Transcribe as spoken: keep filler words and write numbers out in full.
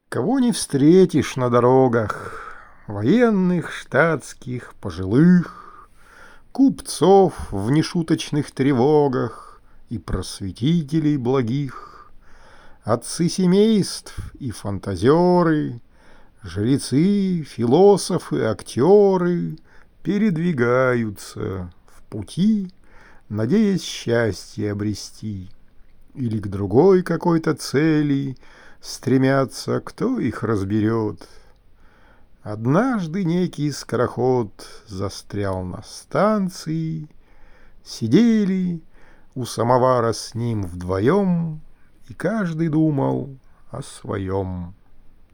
Кого не встретишь на дорогах, военных, штатских, пожилых, купцов в нешуточных тревогах и просветителей благих, отцы семейств и фантазеры, жрецы, философы, актеры передвигаются в пути, надеясь счастье обрести, или к другой какой-то цели стремятся, кто их разберет. Однажды некий скороход застрял на станции, сидели у самовара с ним вдвоем, и каждый думал о своем.